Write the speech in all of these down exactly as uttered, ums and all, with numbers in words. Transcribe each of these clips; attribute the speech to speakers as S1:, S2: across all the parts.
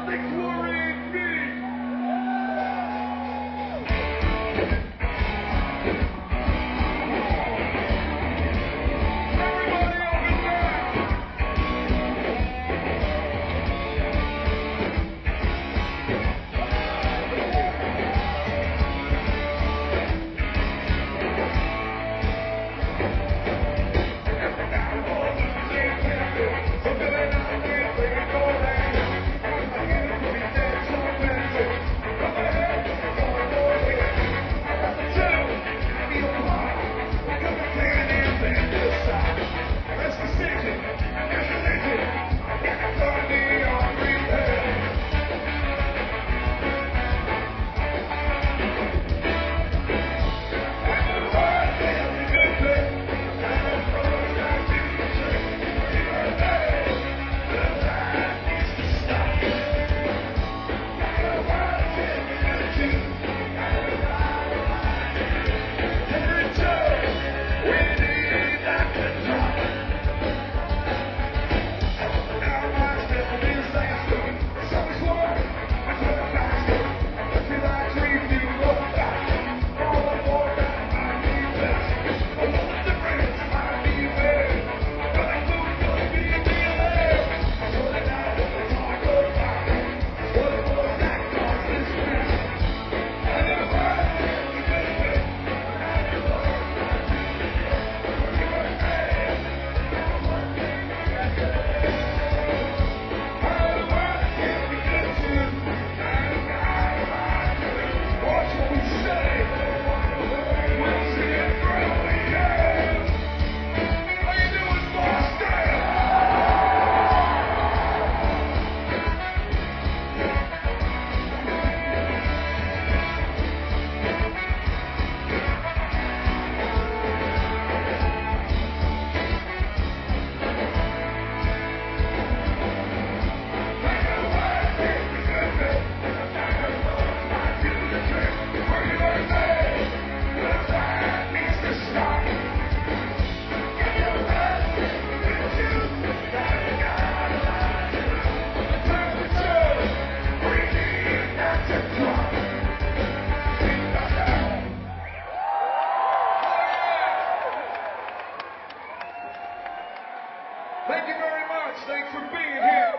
S1: Thank you very much. Thanks for being here.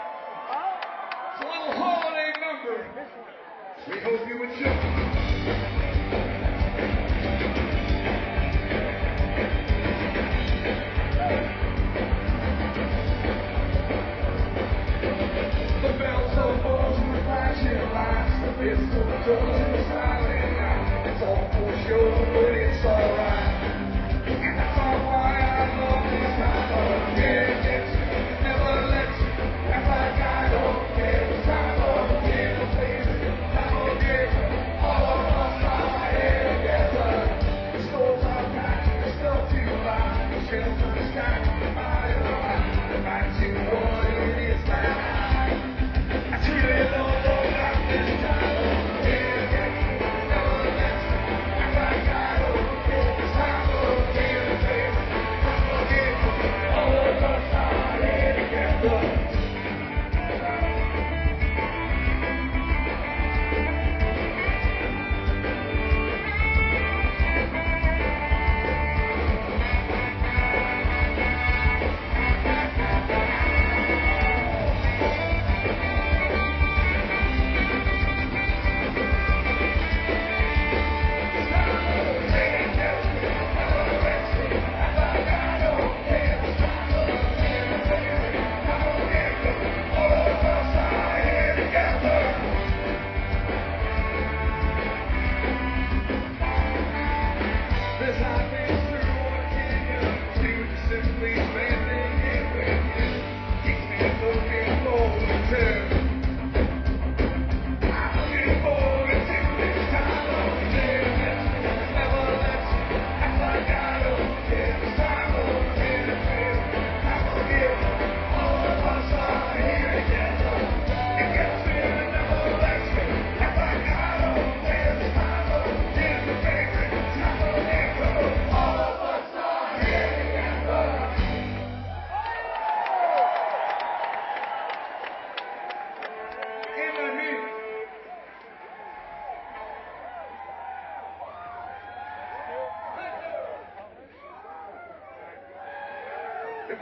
S1: It's a little holiday number. We hope you enjoy. The bells of balls and the flashing lights, the fists of the doors and the silent night. It's all for sure, but it's alright. And that's all why I love this time of year. Never let you act like I don't care. It's time of year, the place is time of year. All of us are here together. The stores are packed, the stuff to buy. The shelter's stacked, the fire light. The night you want it is now. I truly love all about this time of year.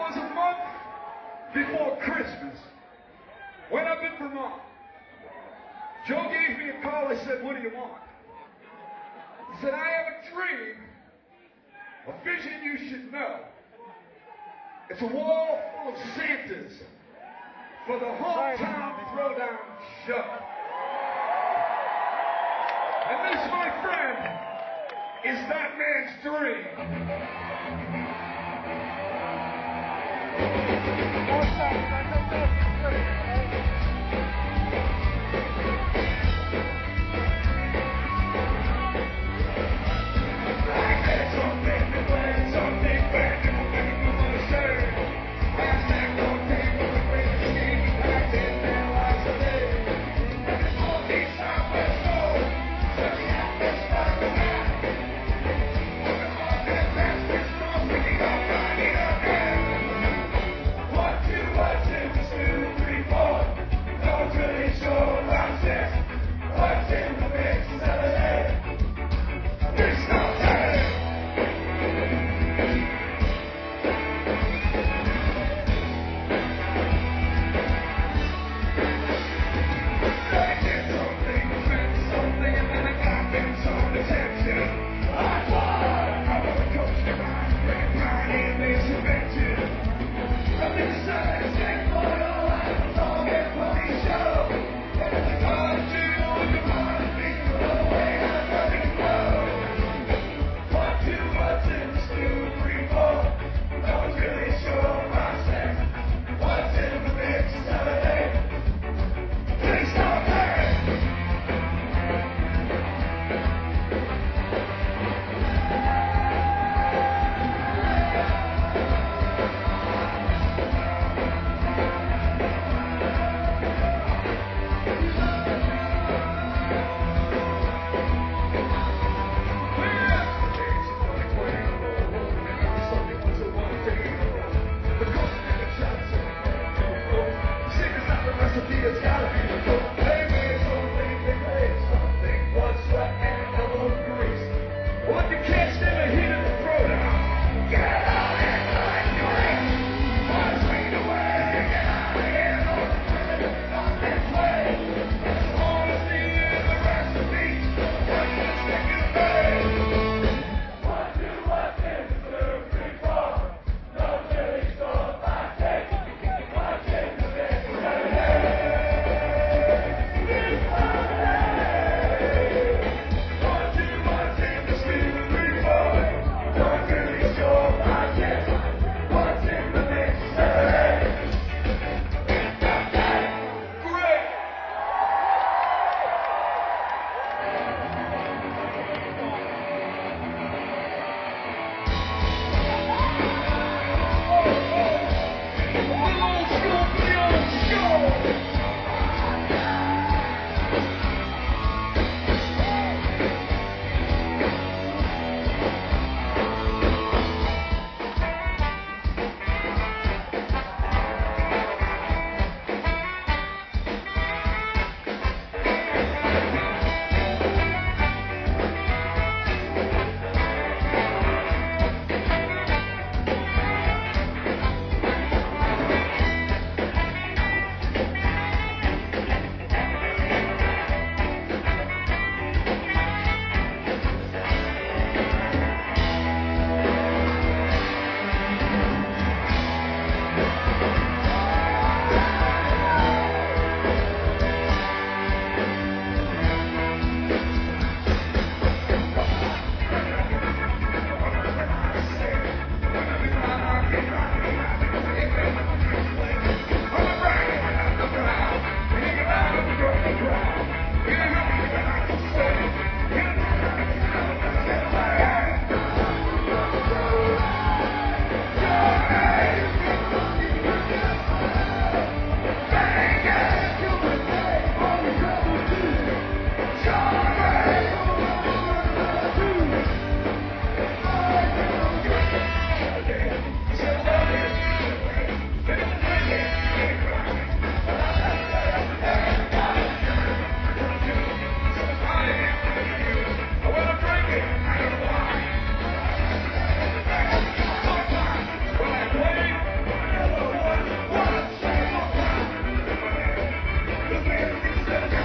S1: was a month before Christmas, went up in Vermont. Joe gave me a call. I said, what do you want? He said, I have a dream, a vision you should know. It's a wall full of Santas for the hometown throwdown show. And this, my friend, is that man's dream. One, two, one, two, two, three, four.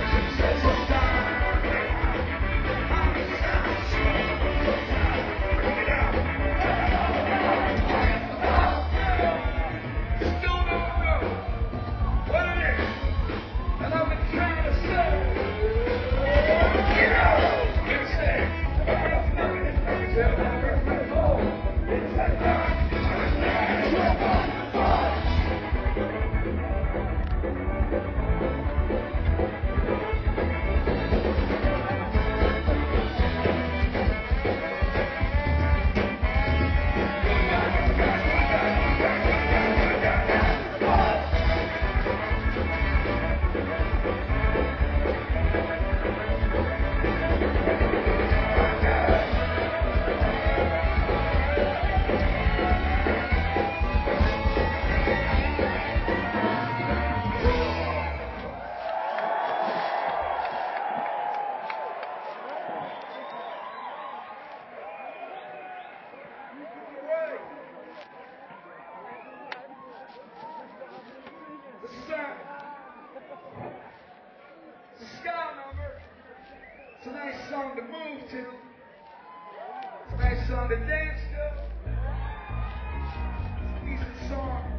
S1: It's a nice song to move to. It's a nice song to dance to. It's a decent song.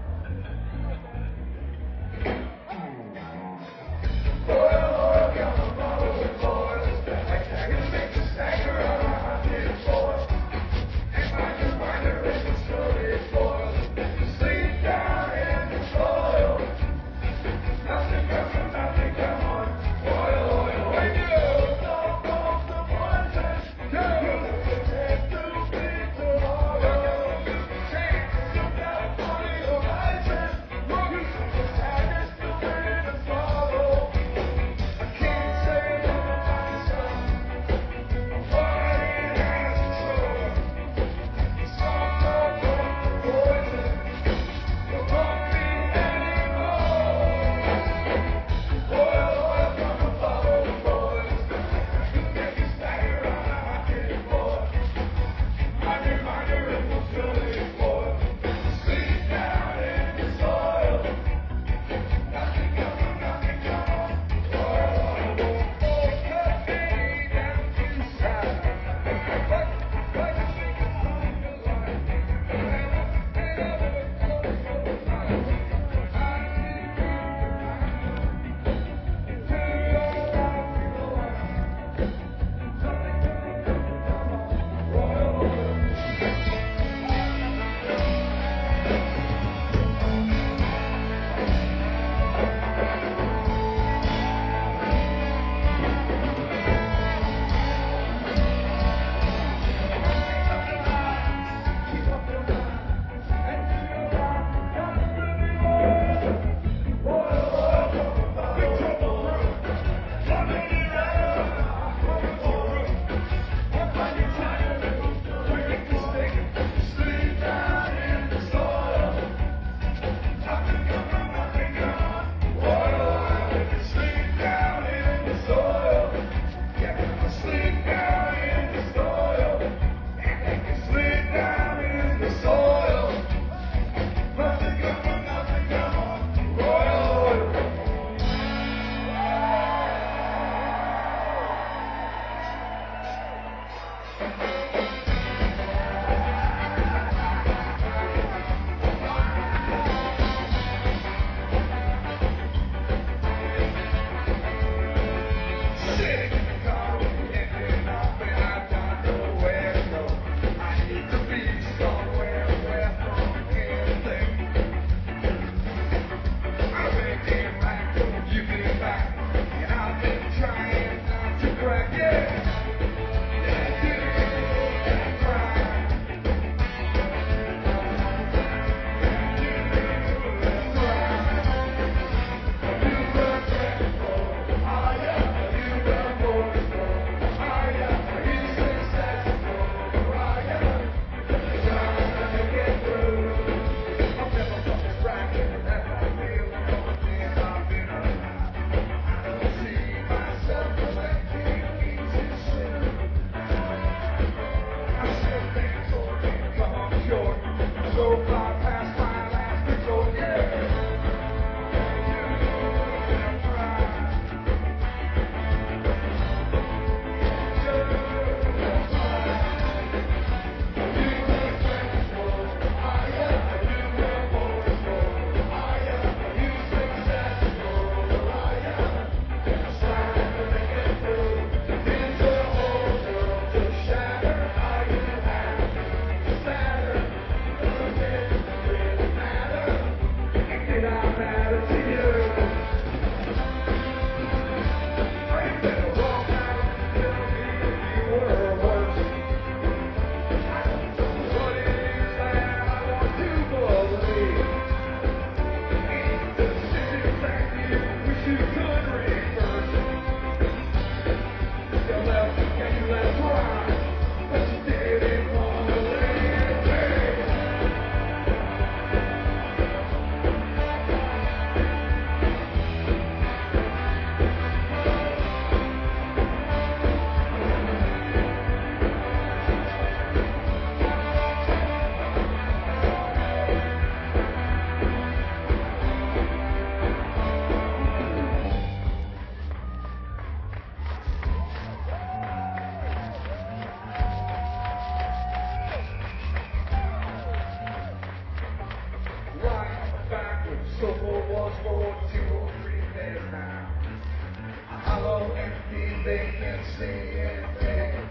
S1: Someone was born to prepare now. Hollow, empty, vacancy, and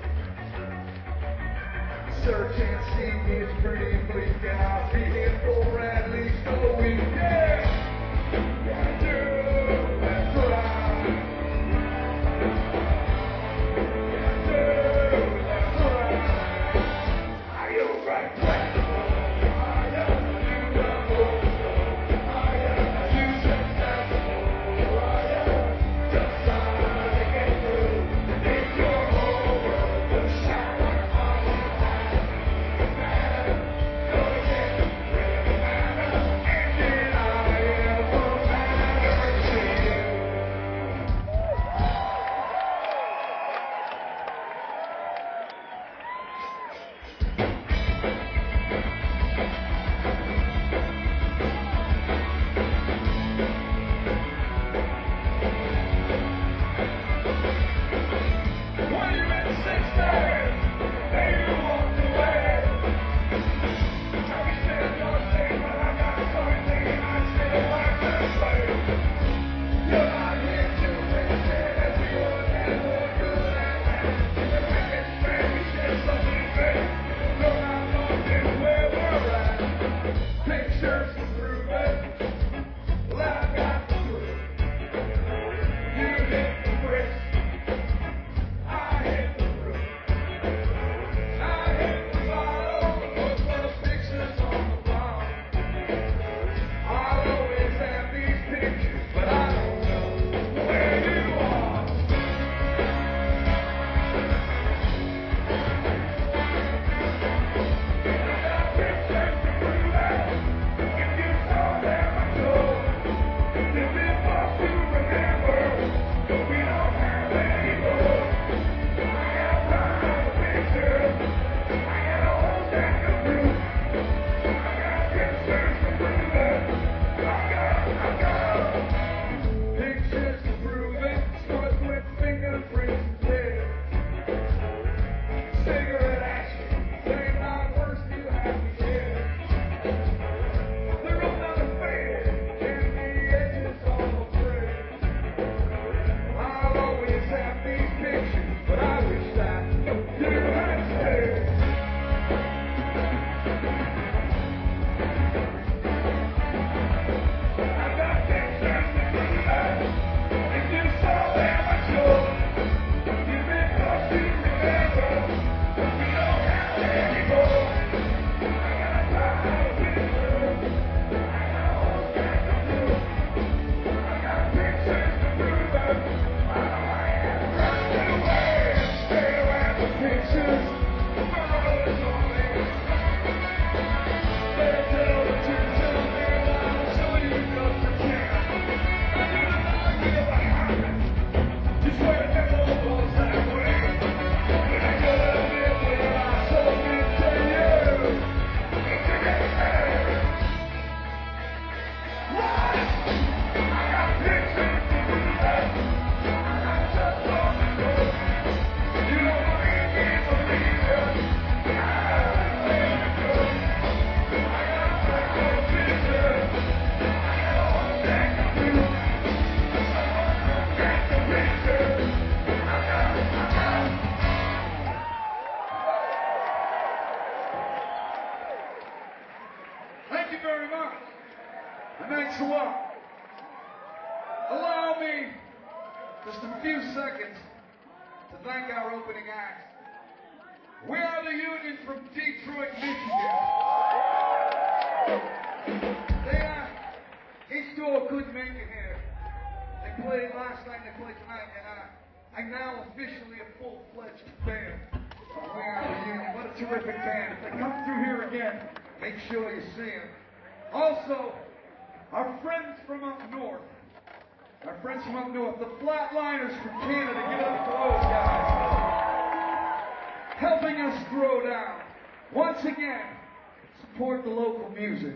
S1: search and seek is pretty bleak, and I'll be here for at least a week. Yeah, I do, that's right. I do, that's right. Are you right, right? Thank you very much. And next one, allow me just a few seconds to thank our opening act. We are the Union from Detroit, Michigan. They, uh, H two O couldn't make it here. They played last night, they played tonight, and uh, I'm now officially a full-fledged fan of We Are the Union. What a terrific band. If they come through here again, make sure you see them. Also, our friends from up north, our friends from up north, the Flatliners from Canada, give it up for those guys. Helping us grow down. Once again, support the local music.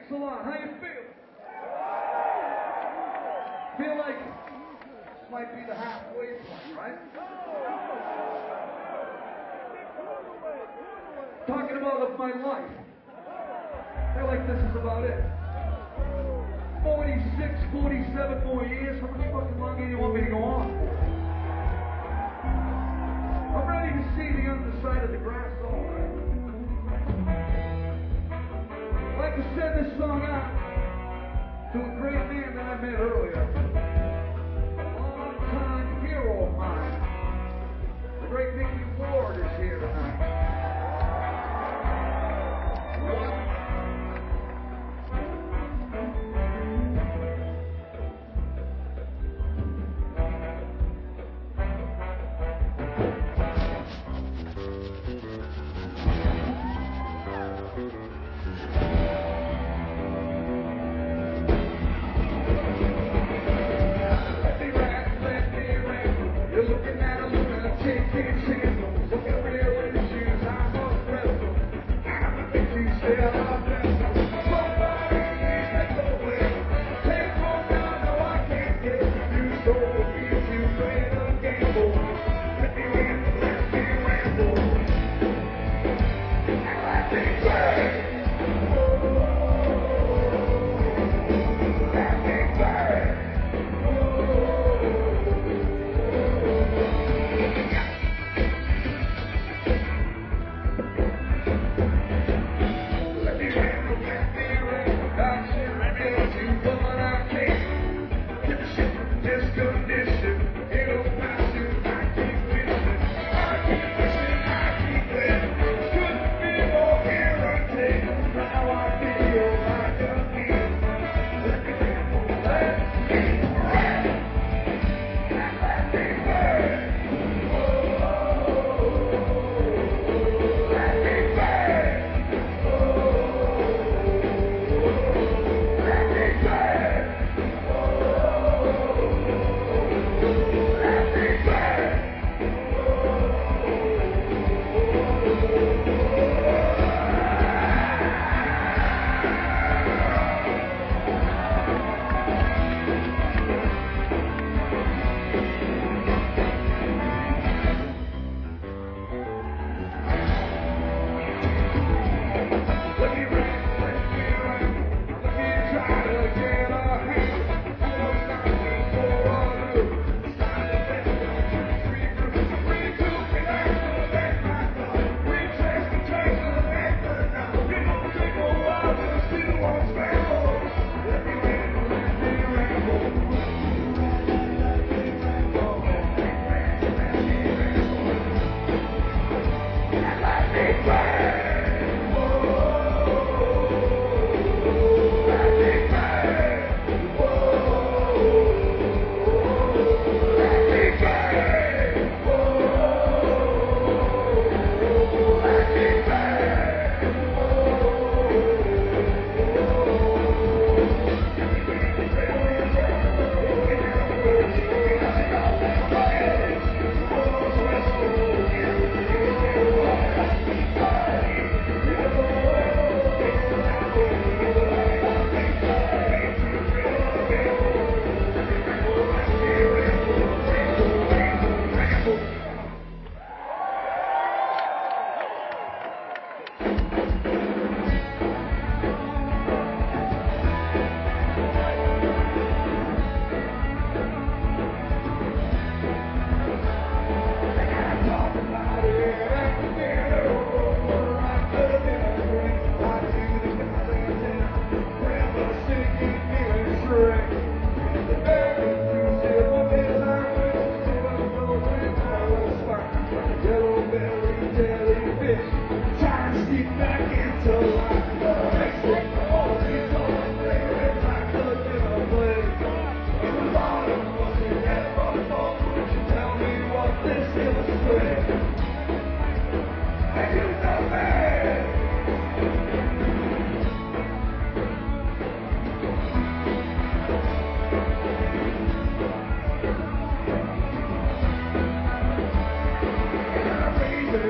S1: Thanks a lot. How you feel? Feel like this might be the halfway point, right? Talking about my life. I feel like this is about it. forty-six, forty-seven more years. How much fucking longer do you want me to go on? I'm ready to see the underside of the grass all right. I'd like to send this song out to a great man that I met earlier. A long-time hero of mine. The great Mickey Ward is here tonight.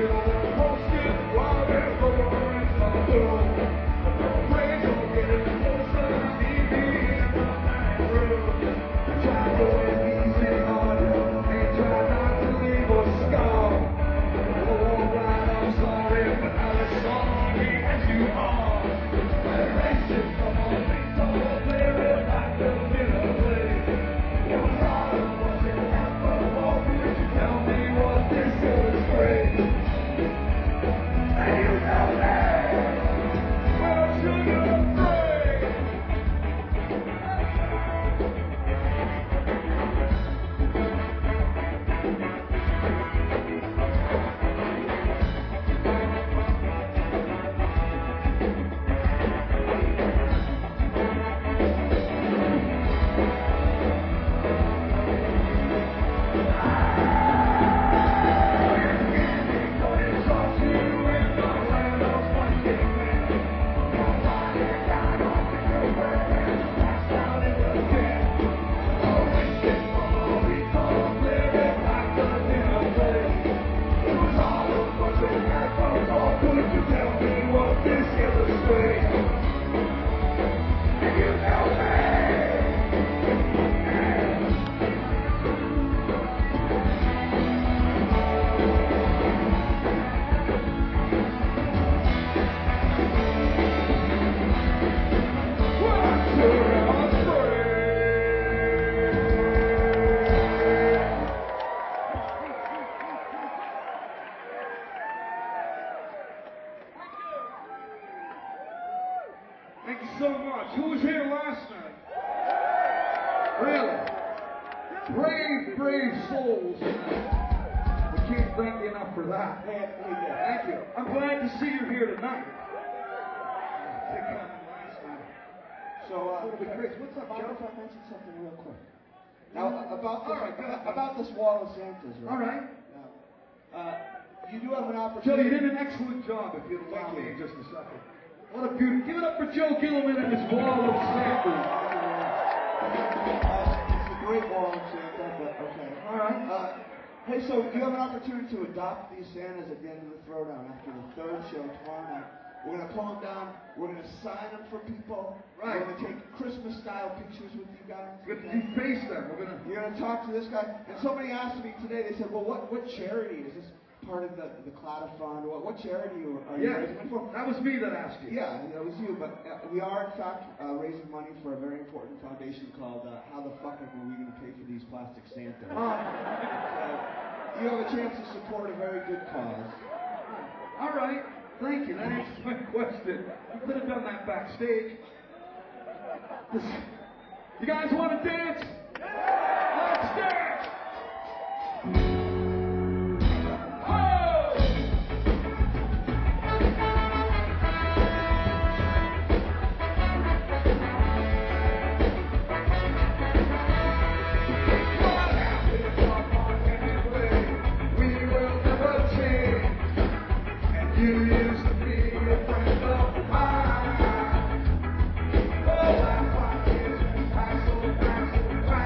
S1: Praise brave, brave souls. We can't thank you enough for that.
S2: Hey, hey, yeah.
S1: Thank you. I'm glad to see you here tonight. They come last night.
S2: So, uh,
S1: It'll be great. What's up,
S2: mind
S1: Joe?
S2: if I mention something real quick? Now, about
S1: All
S2: this,
S1: right, go ahead.
S2: about this wall of Santas, right?
S1: All right.
S2: Now, uh, you do have an
S1: Joe,
S2: opportunity.
S1: you did an excellent job, if you'd allow
S2: Thank
S1: me
S2: you.
S1: in just a second. What a beauty. Give it up for Joe Gilliman and his wall of Santa.
S2: Uh, it's a great wall of Santa, but okay.
S1: All right.
S2: Uh, hey, so you have an opportunity to adopt these Santas at the end of the throwdown after the third show tomorrow night. We're going to pull them down. We're going to sign them for people.
S1: Right.
S2: We're going to take Christmas-style pictures with you guys.
S1: Good to
S2: okay?
S1: deface them. We're gonna.
S2: You're going to talk to this guy. And somebody asked me today, they said, well, what, what charity? Is this part of the, the Clada Fund? What, what charity are you
S1: Yeah,
S2: raising money for?
S1: that was me that asked you.
S2: Yeah, that was you. But uh, we are, in fact, uh, raising money for a very important foundation called uh, How the Fuck Are We Going to Pay for These Plastic Santas?
S1: Uh,
S2: So you have a chance to support a very good cause.
S1: all right. Thank you. That answers my question. We could have done that backstage. This- You guys want to dance? Let's dance! Oh! What happened upon anyway? We will never change. And you used to be a friend of mine. Oh, that five years went by so fast, so fast.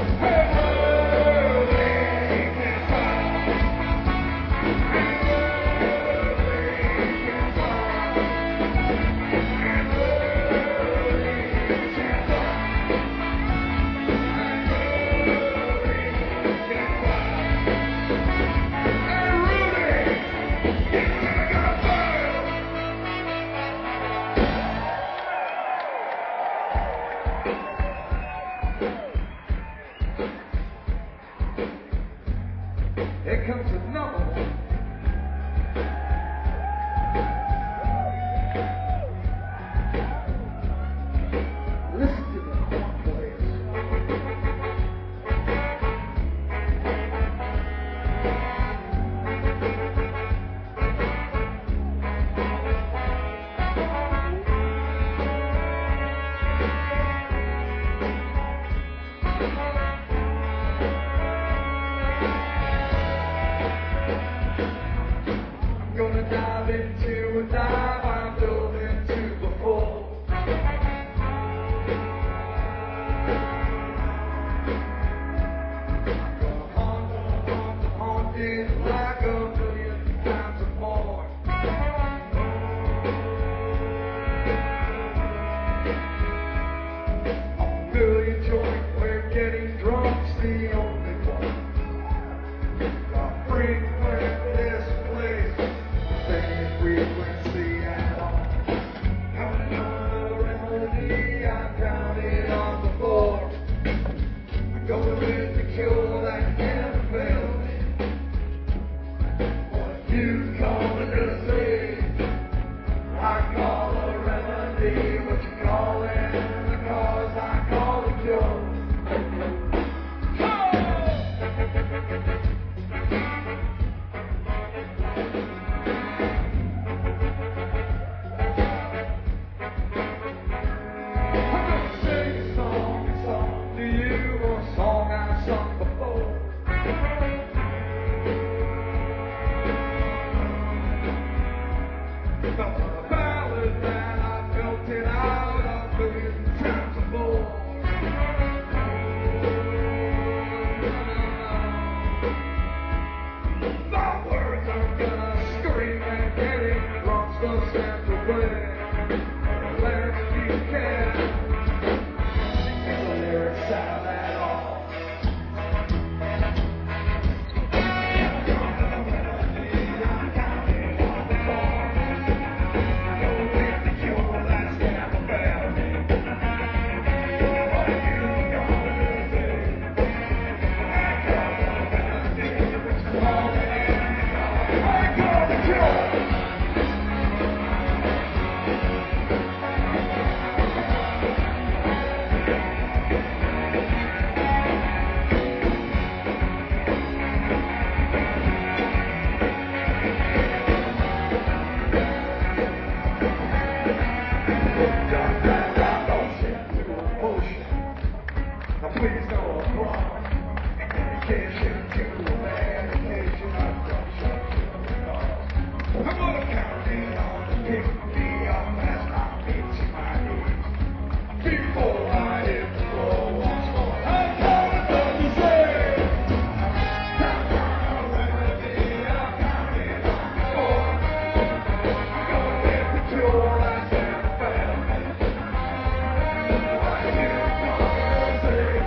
S1: Here comes another one. Listen to the horn players. Gonna dive into a dive I've dove into before. Gonna haunt, gonna haunt, the haunted like a million times or more. A million joint where getting drunk's the only one. Got frequent this place. Same frequency at all. Counting on the remedy, I counted on the floor. I'm going with the cure that never failed me. What you call a disease, I call a remedy. What you call it, the cause I call a cure. A ballad that I built it out a billion times or more. The words are gonna scream and getting drunk, so stand away. Unless you can sing the lyrics out at all. Now please don't apply medication to a medication. I've got shut to the cause. I'm gonna count it on and pick me up as I beat to my knees. Before I hit the floor once more, I'm counting on the same. I'm counting on remedy, I'm counting on the floor. I'm gonna get the cure that's never failed me. What you gonna say?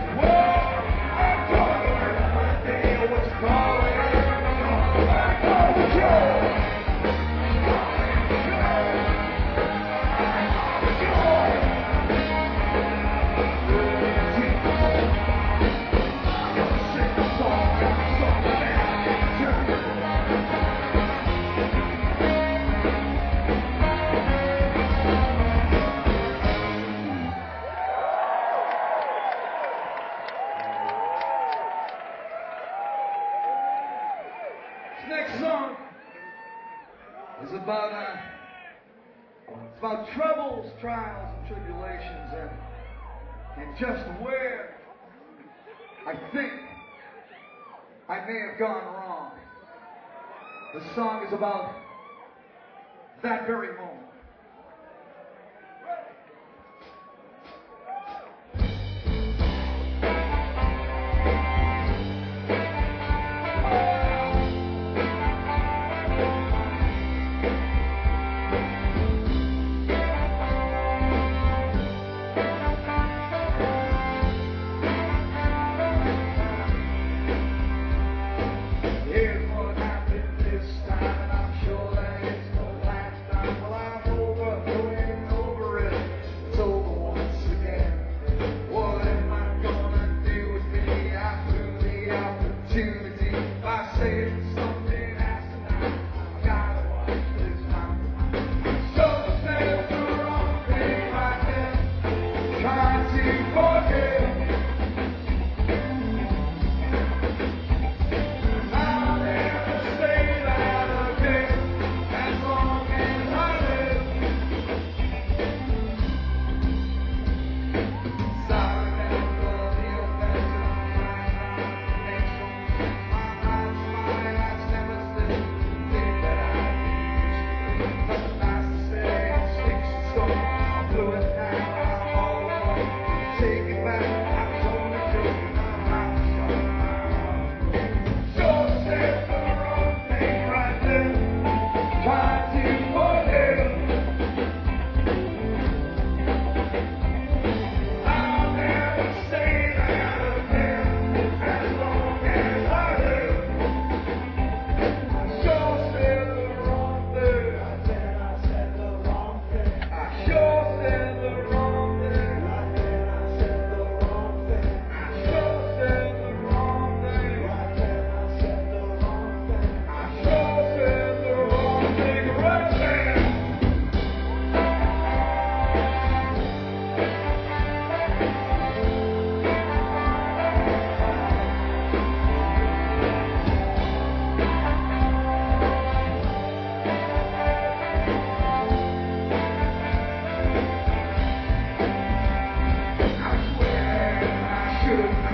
S1: Next song is about uh, it's about troubles, trials, and tribulations, and and just where I think I may have gone wrong. The song is about that very moment.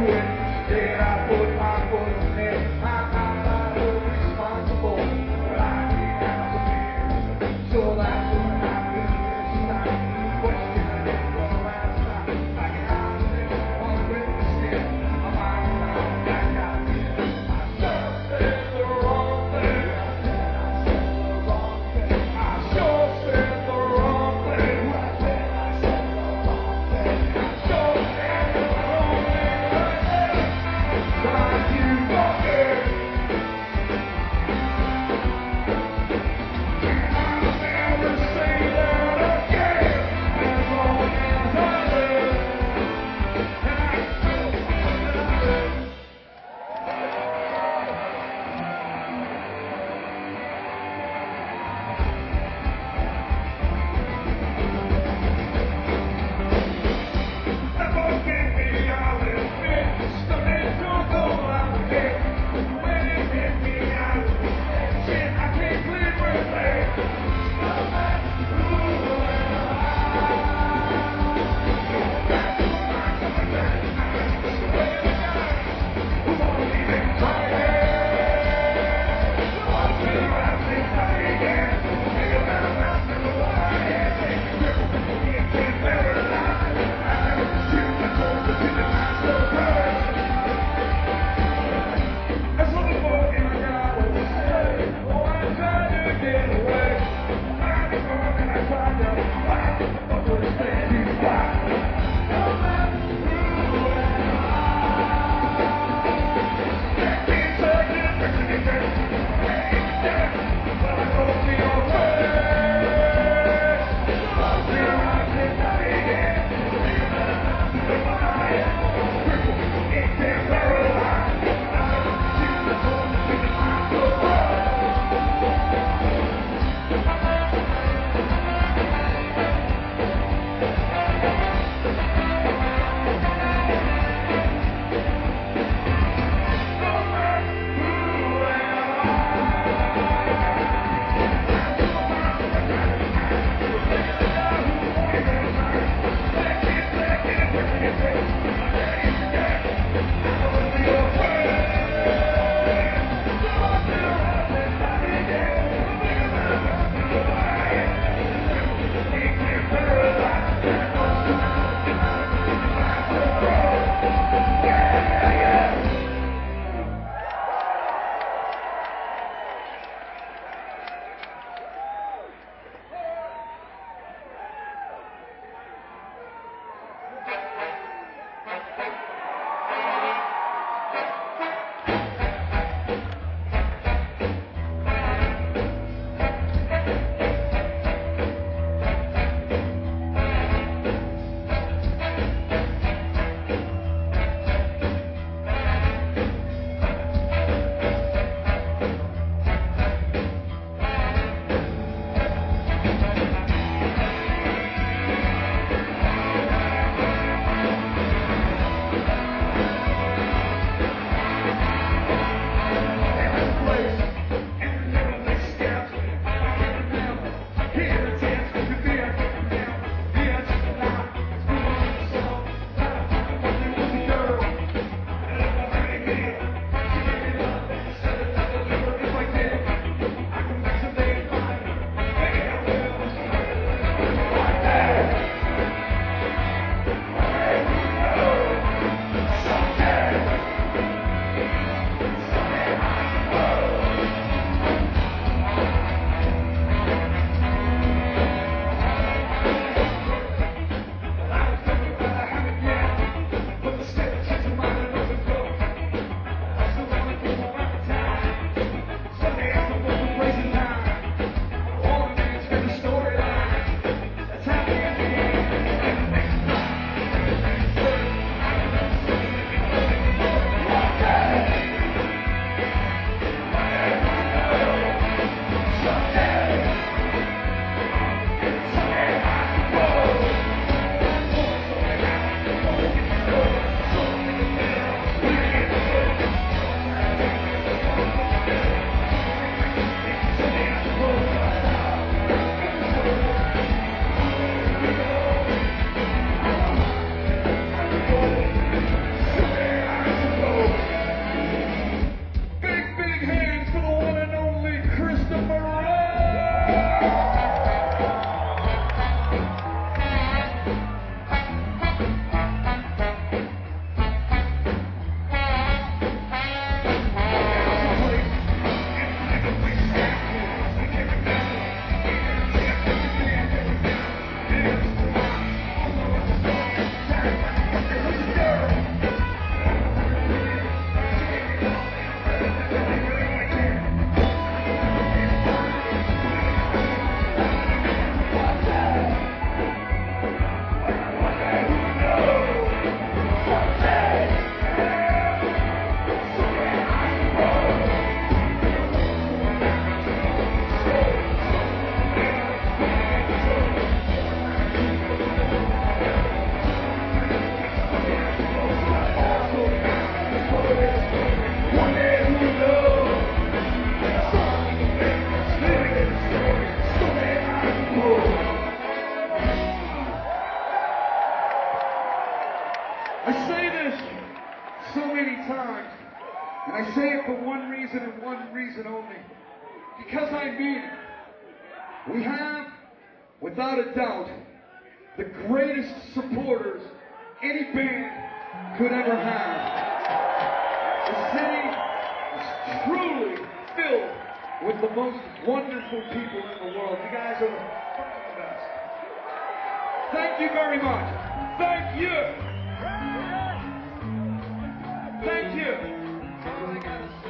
S1: it. Then I put my foot on it. I'm not responsible, but I can't have to be. So that's what happened this time. Question it for the last time. I can have it on witness it. I'm out now, I got it. I sure said the wrong thing. I sure said the wrong thing. I said I said the wrong thing. I sure said the wrong thing. But you many times, and I say it for one reason and one reason only. Because I mean it. We have, without a doubt, the greatest supporters any band could ever have. The city is truly filled with the most wonderful people in the world. You guys are the fucking best. Thank you very much. Thank you. Thank you. That's all I gotta say.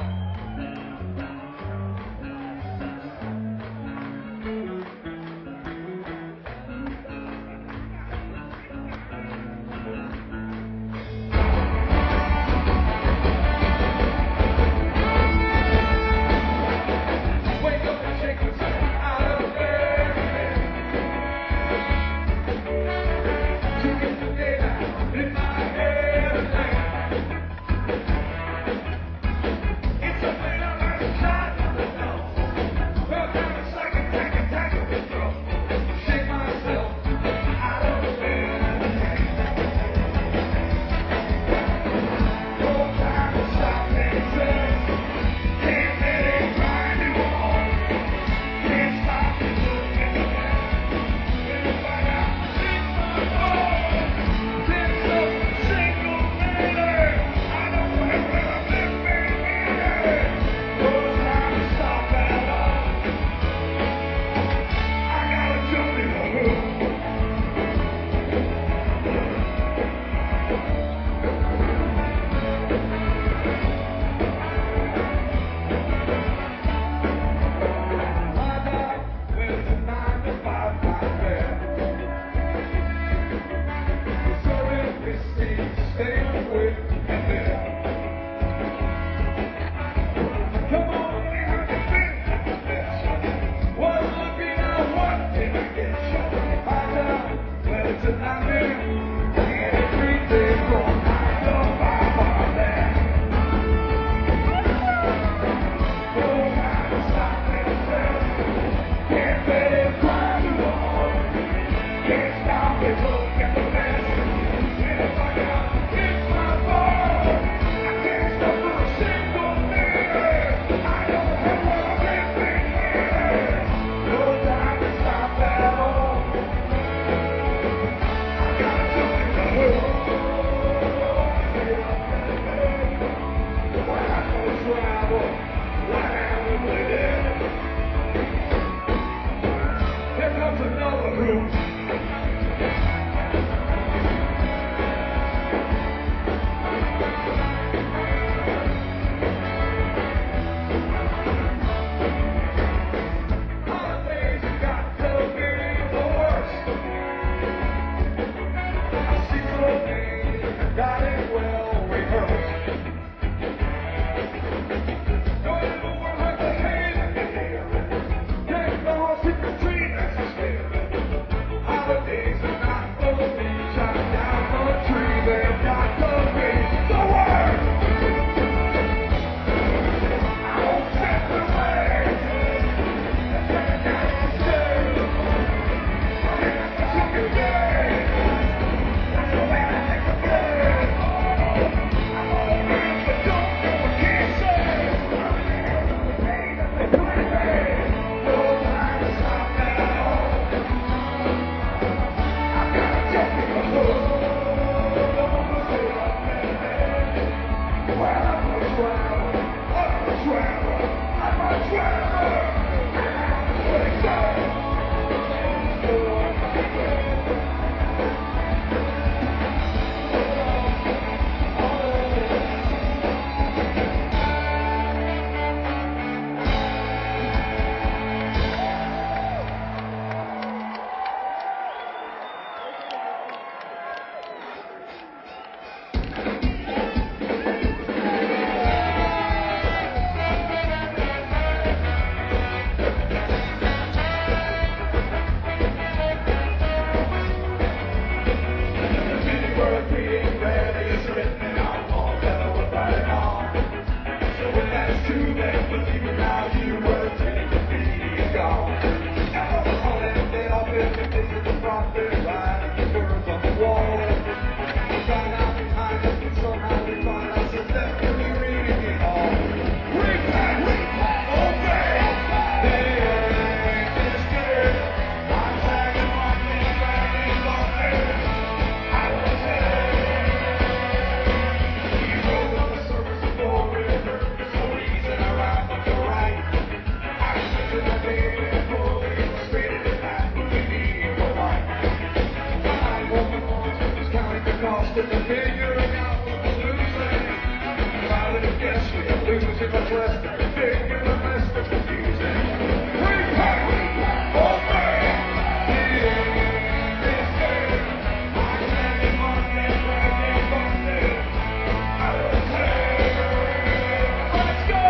S1: losing my quest, taking the best of the music. We have over the end is here. I can't be Monday, Friday, Monday. I will say, let's go!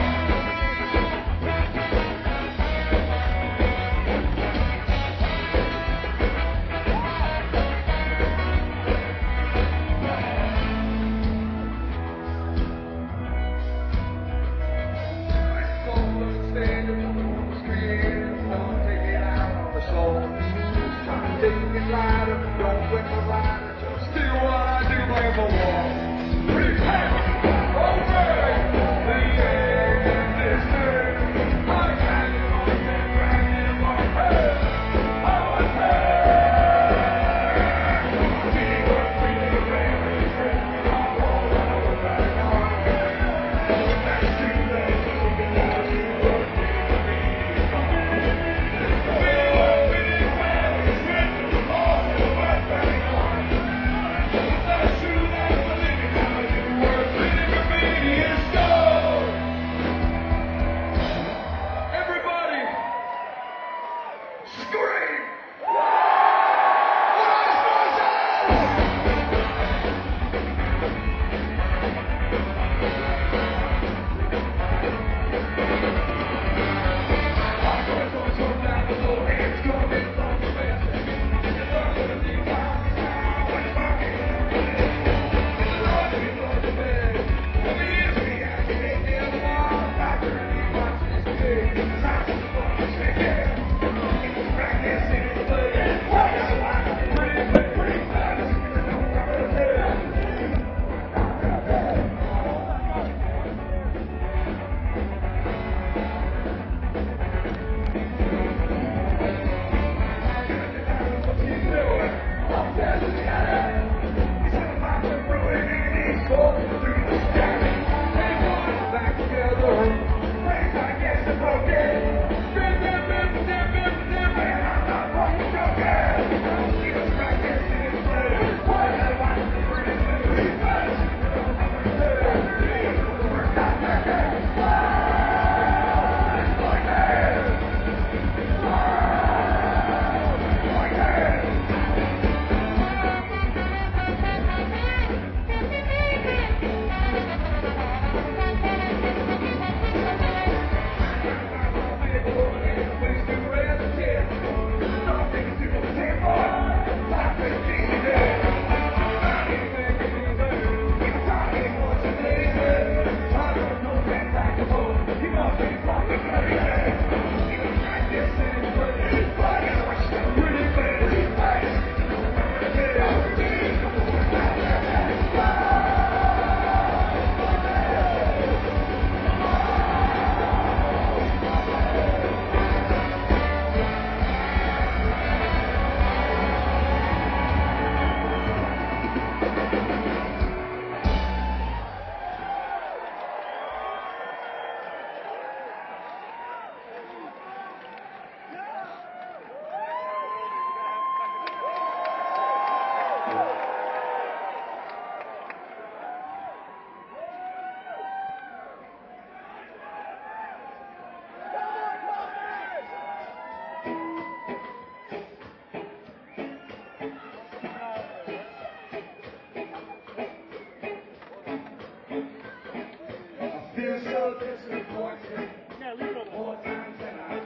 S1: Feel so disappointed more times than I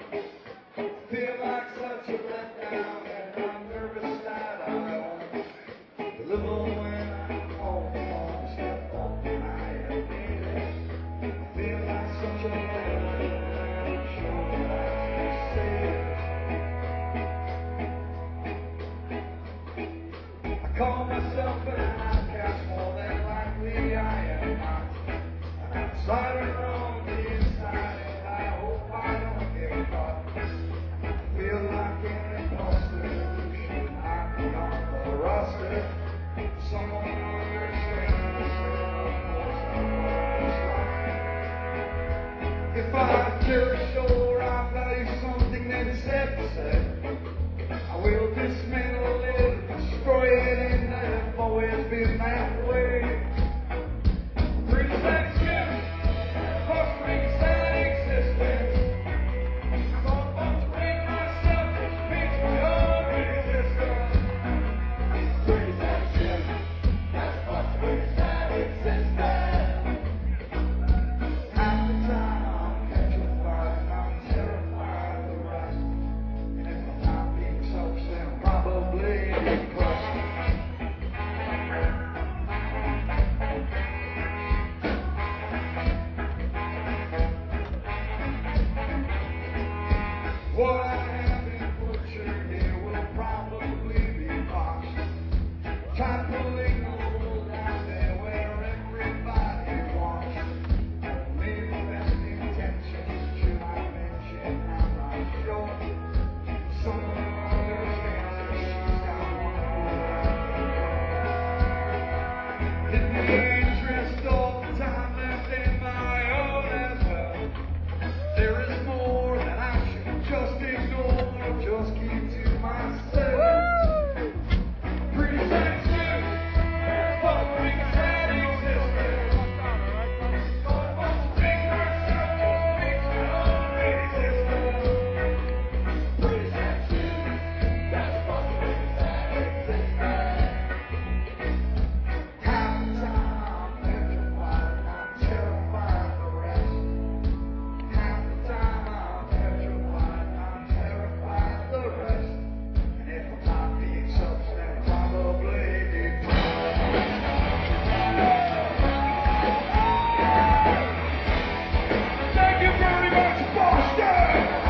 S1: don't. Feel like such a letdown, and I'm nervous that I won't deliver when I'm home on the step off I have made it. I feel like such a letdown, and I'm sure that I say it. I call myself an outcast, more than likely I am not. Sliding on the inside, and I hope I don't get caught. I feel like an imposter who should not be on the roster. Someone understands the same, of course I know it's right. If I kill the show, I value something that's said to say. I will dismantle it, destroy it, and let it always be that way. Three seconds. What I have been butchered here will probably be botched. Try pulling the wool out there where everybody walks. Only the best intentions should I mention. I'm not sure someone understands that she's got one more. In the interest of time left in my own as well, there is more that I should just ignore, just keep to myself. Pretty sensitive, but things that exist. Don't want to think myself, just makes my own existence. Pretty sensitive, that's what things that exist. Half the time I'm petrified, I'm terrified the rest. Half the time I'm petrified, I'm terrified the rest. And if I'm not being such, then probably depressed. Thank you very much, Boston!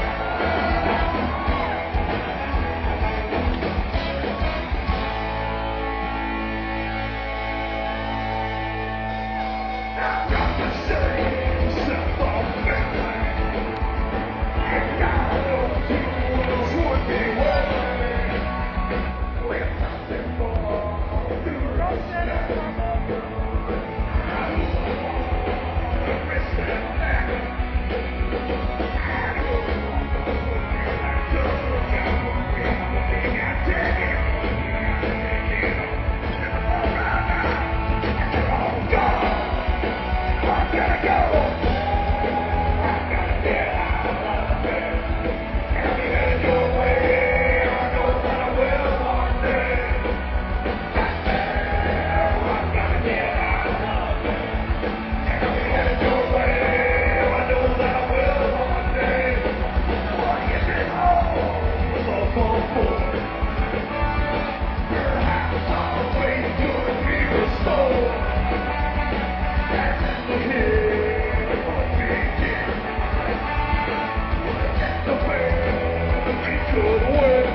S1: I've got the same simple feeling. And God knows who else would be willing. With nothing more to risk than I don't want to risk than that. I don't want to put me like just look at what we are looking at. Take it, take it, and all right now. Oh God, I gotta go. I gotta get out of bed. Have you headed your way? I know that I will one day. Back there, I gotta get out of bed. Have you headed your way? I know that I will one day. What is it all so for? Perhaps always could be restored. And then the hit will begin. The way we could win.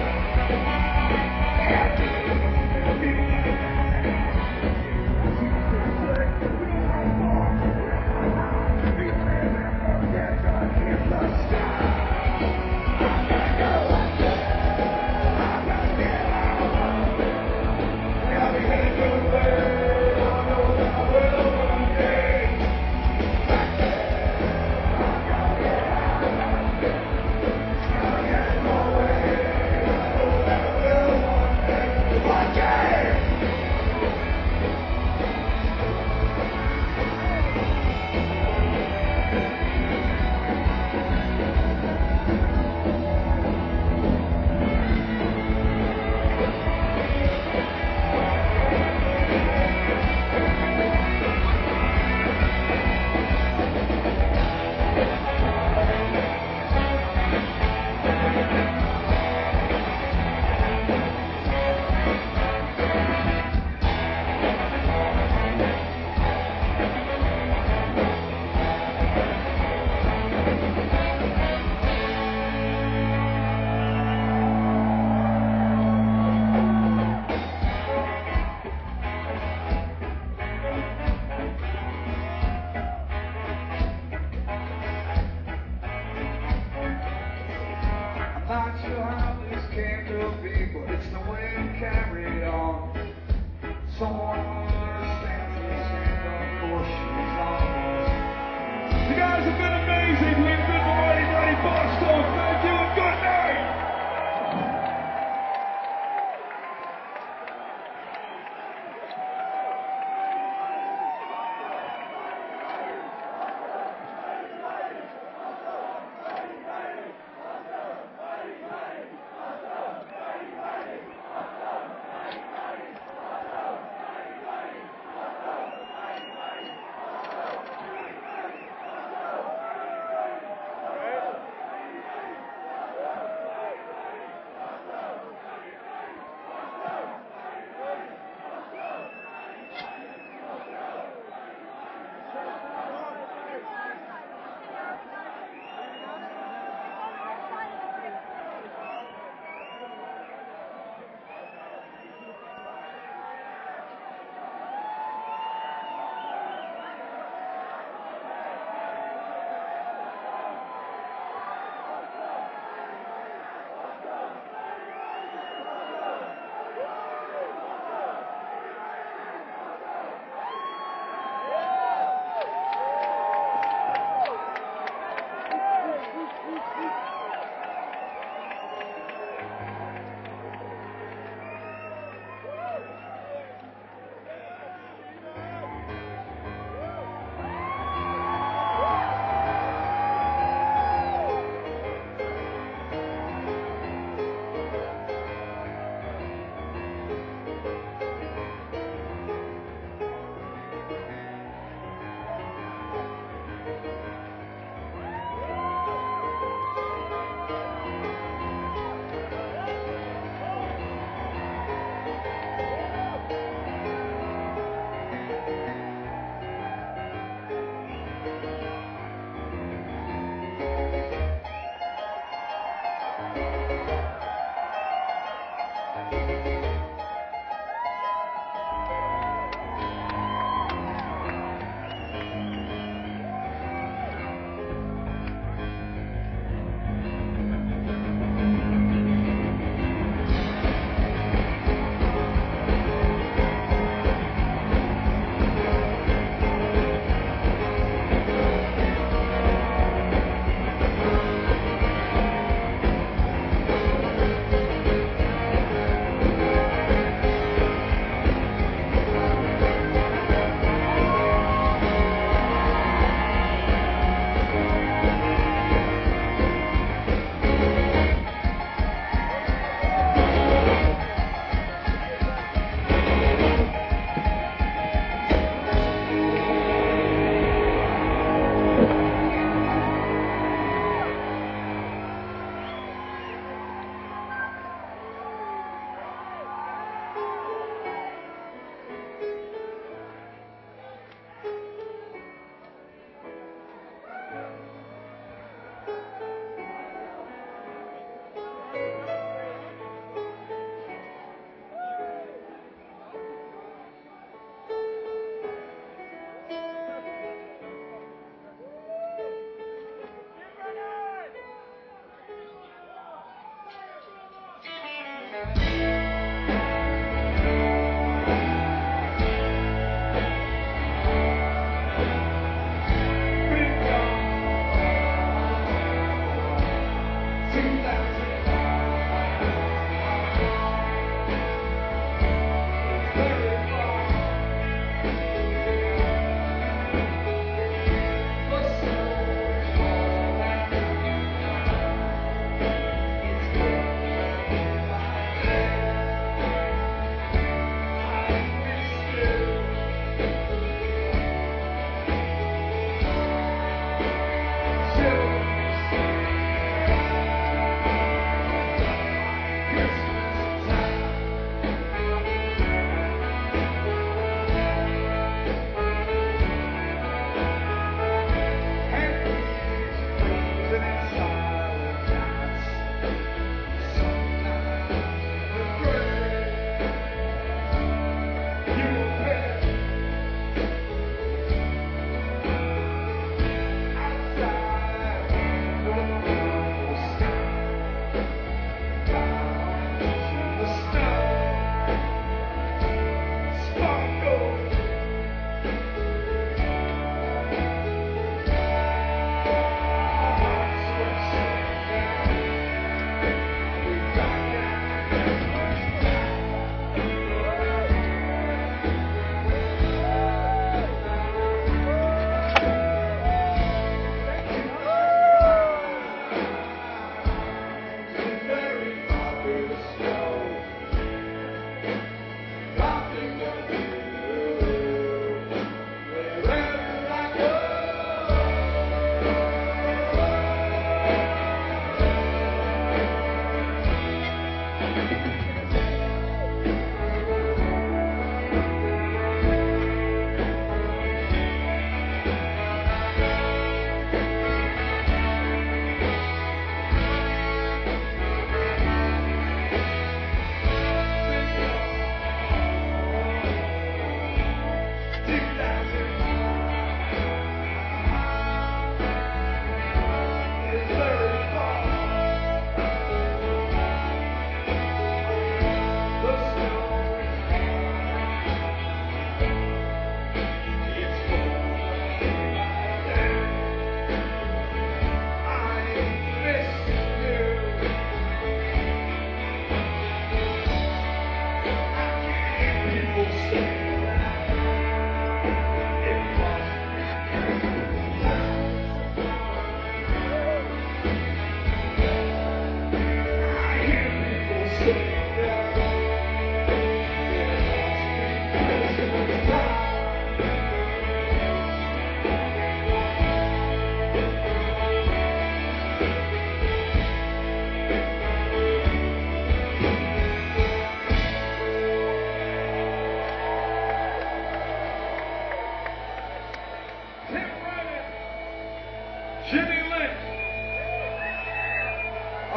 S1: I'm not sure how this came to be, but it's the way it carried on. Someone understands this, and of course she's on. You guys have been amazing. We've been the Mighty Mighty Boston. Thank you and good night.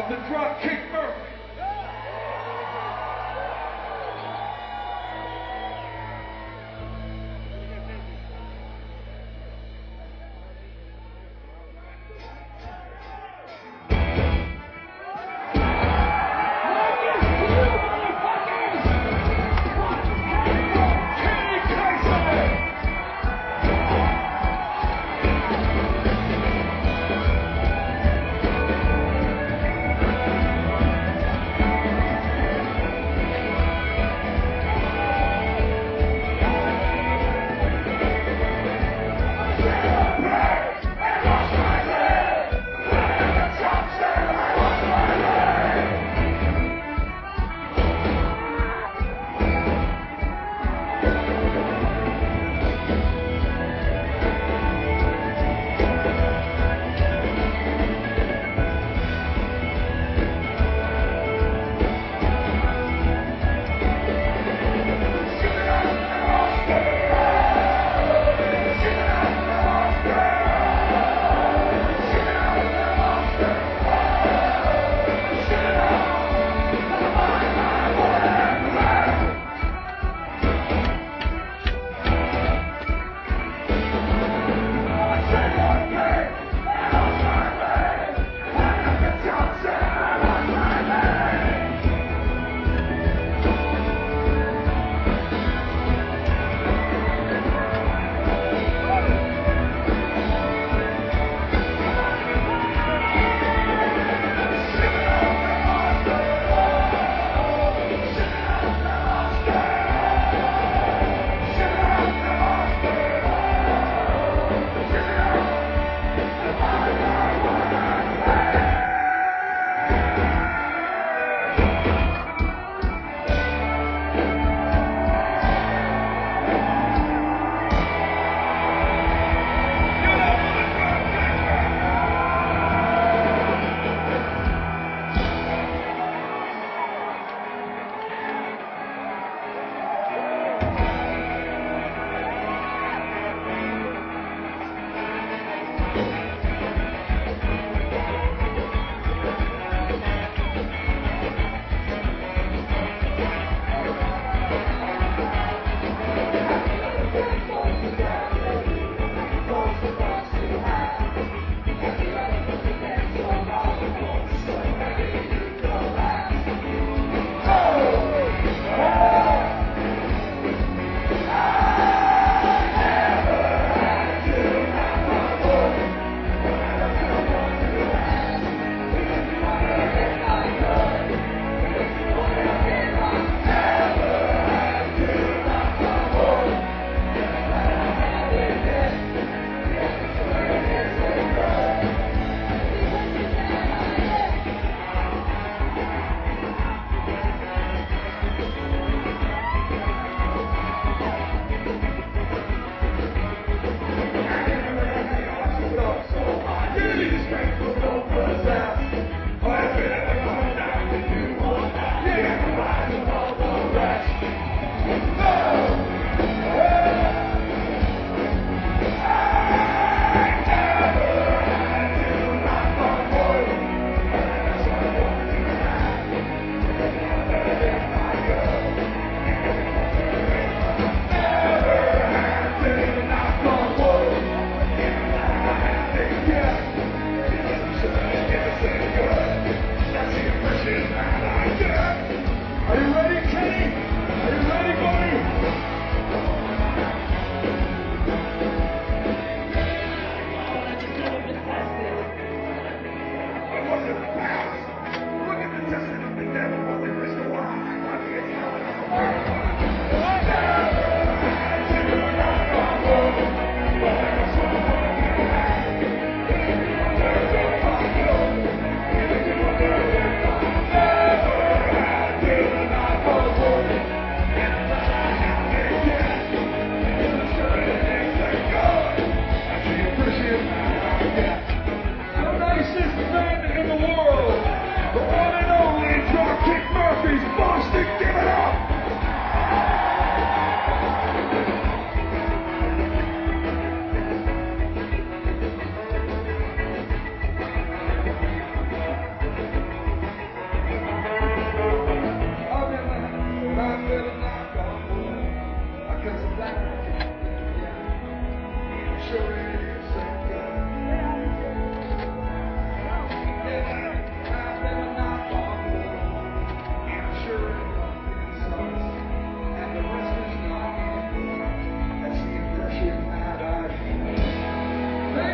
S1: of the Dropkick Murphys.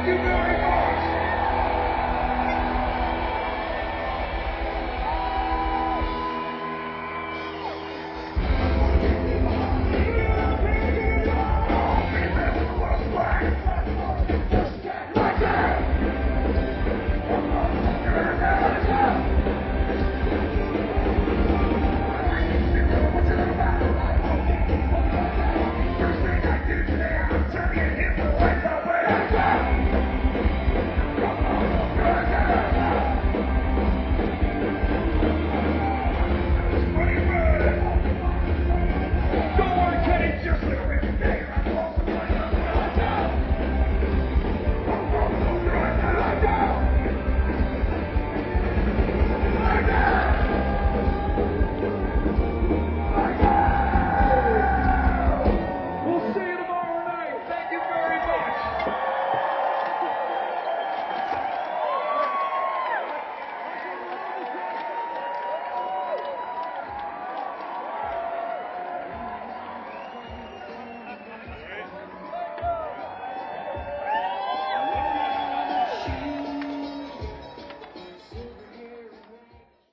S1: you very